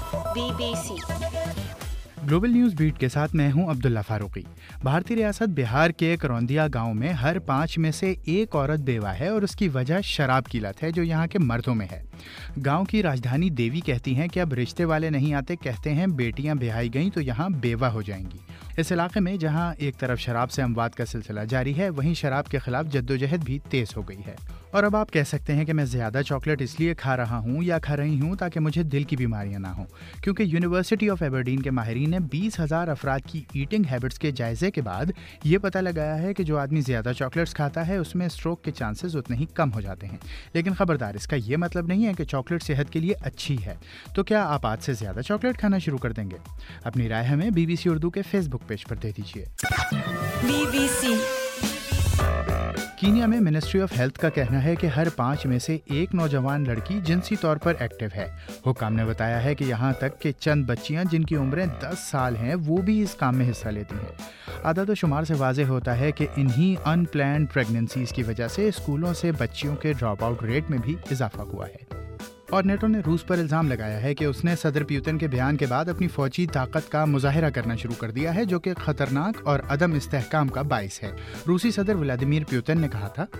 BBC global news beat के साथ मैं हूं अब्दुल्ला फारूकी। भारतीय रियासत बिहार के करौंदिया गांव में हर 5 में से एक औरत बेवा है और उसकी वजह शराब की लत है जो यहां के मर्दों में है। गांव की राजधानी देवी कहती हैं कि अब रिश्ते वाले नहीं आते, कहते हैं बेटियां ब्याही गईं तो यहां बेवा हो जाएंगी। इस इलाके में जहां एक तरफ शराब से अमवात का सिलसिला जारी है, वहीं शराब के खिलाफ जद्दोजहद भी तेज हो गई है। और अब आप कह सकते हैं कि मैं ज़्यादा चॉकलेट इसलिए खा रहा हूं या खा रही हूं ताकि मुझे दिल की बीमारियां ना हों, क्योंकि यूनिवर्सिटी ऑफ एबरडीन के माहिरीन ने 20,000 अफराद की ईटिंग हैबिट्स के जायजे के बाद ये पता लगाया है कि जो आदमी ज़्यादा चॉकलेट्स खाता है उसमें स्ट्रोक के चांसेस उतने ही कम हो जाते हैं। लेकिन खबरदार, इसका ये मतलब नहीं है कि चॉकलेट सेहत के लिए अच्छी है। तो क्या आप आज से ज़्यादा चॉकलेट खाना शुरू कर देंगे? अपनी राय हमें BBC उर्दू के फेसबुक पेज पर दे दीजिए। BBC कीनिया में मिनिस्ट्री ऑफ हेल्थ का कहना है कि हर 5 में से एक नौजवान लड़की जिनसी तौर पर एक्टिव है। हुक्काम ने बताया है कि यहाँ तक कि चंद बच्चियाँ जिनकी उम्रें 10 साल हैं वो भी इस काम में हिस्सा लेती हैं। आदाद व शुमार से वाज़ेह होता है कि इन्हीं अनप्लान्ड प्रेगनेंसीज की वजह से स्कूलों से बच्चियों के ड्रॉप आउट रेट में भी इजाफा हुआ है। और नेटो ने रूस पर इल्ज़ाम लगाया है कि उसने सदर पुतिन के बयान के बाद अपनी फौजी ताकत का मुजाहिरा करना शुरू कर दिया है, जो कि खतरनाक और अदम इस्तेहकाम का बाइस है। रूसी सदर व्लादिमीर पुतिन ने कहा था,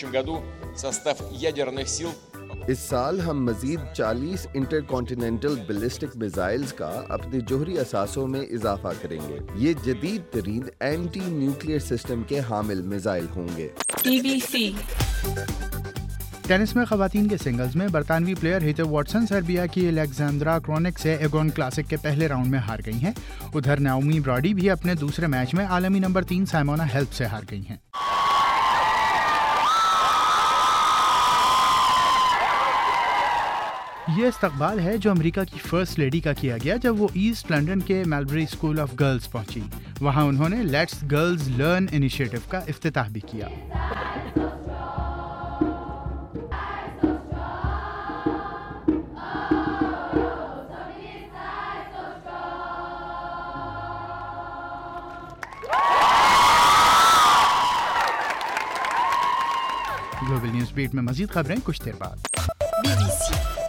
इस साल हम मजीद 40 इंटरकॉन्टिनेंटल बैलिस्टिक मिसाइल्स का अपने जोहरी असासों में इजाफा करेंगे। ये जदीद तरीन एंटी न्यूक्लियर सिस्टम के हामिल मिसाइल होंगे। BBC टेनिस में खवातीन के सिंगल्स में बरतानवी प्लेयर हीथर वॉटसन सर्बिया की एलेक्जेंड्रा क्रोनिक से एगोन क्लासिक के पहले राउंड में हार गई हैं। उधर नाओमी ब्रॉडी भी अपने दूसरे मैच में आलमी नंबर 3 साइमोना हेल्प से हार गई हैं। ये इस्तकबाल है जो अमेरिका की फर्स्ट लेडी का किया गया जब वो ईस्ट लंदन के मेलबरी स्कूल ऑफ गर्ल्स पहुंची। वहां उन्होंने लेट्स गर्ल्स लर्न इनिशिएटिव का इफ्तिताह भी किया। ग्लोबल न्यूज़ बीट में मज़ीद खबरें कुछ देर बाद। BBC